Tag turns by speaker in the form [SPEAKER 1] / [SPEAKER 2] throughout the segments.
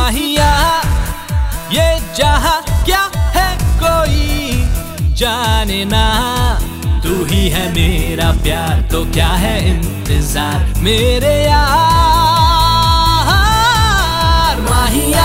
[SPEAKER 1] माहिया ये जहां क्या है कोई जाने ना, तू ही है मेरा प्यार तो क्या है इंतजार मेरे यार माहिया।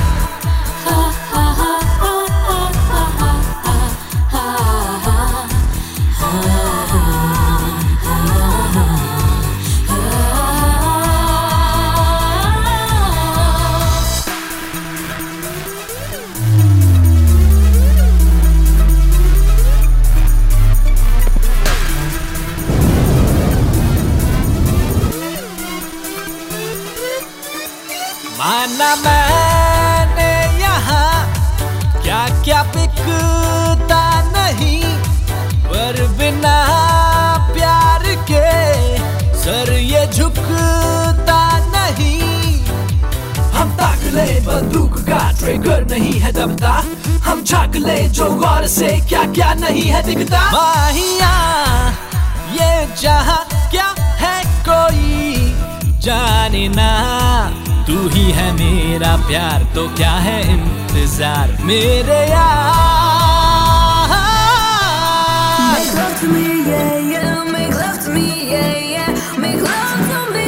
[SPEAKER 1] माना मैंने यहाँ क्या क्या बिकता नहीं, पर बिना प्यार के सर ये झुकता नहीं। हम ताक ले बंदूक का ट्रिगर नहीं है दबता, हम झांक ले जो गौर से क्या क्या नहीं है दिखता। माहिया ये जहां क्या है कोई जाने ना, तू ही है मेरा प्यार तो क्या है इंतजार मेरे यार।
[SPEAKER 2] Make love to me, yeah, yeah. Make love to me, yeah, yeah. Make love to me,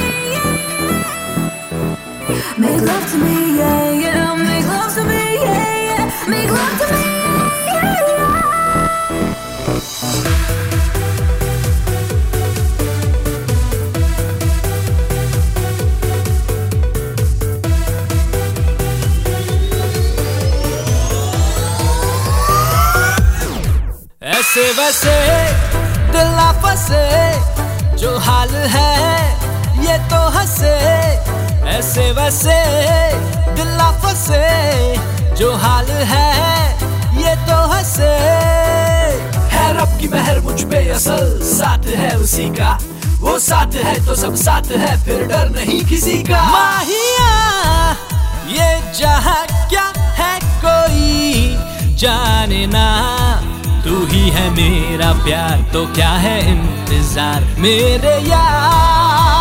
[SPEAKER 2] yeah. Make love to me, yeah, yeah. Make love to me, yeah, yeah. Make love to me, yeah, yeah.
[SPEAKER 1] ऐसे वैसे दिल ना फंसे जो हाल है ये तो हंसे, ऐसे वैसे दिल ना फंसे जो हाल है ये तो हंसे। है रब की मेहर मुझ पे असल साथ है उसी का, वो साथ है तो सब साथ है फिर डर नहीं किसी का। माहिया ये जहां क्या है कोई जाने ना, तू ही है मेरा प्यार तो क्या है इंतजार मेरे यार।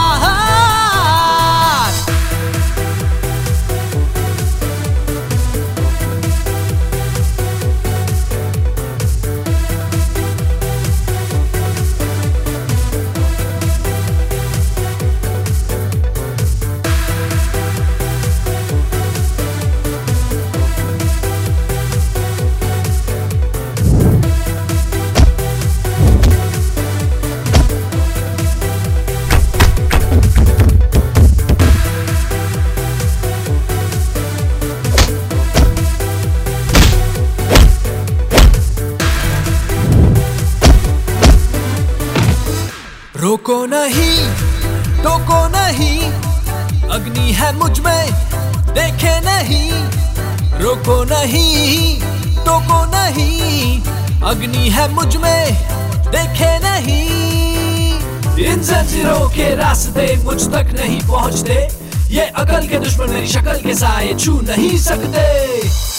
[SPEAKER 1] रोको नहीं टोको नहीं, अग्नि है मुझ में देखे नहीं। रोको नहीं टोको नहीं, अग्नि है मुझ में देखे नहीं। इन जंजीरों के रास्ते मुझ तक नहीं पहुंचते, ये अकल के दुश्मन मेरी शक्ल के साए छू नहीं सकते।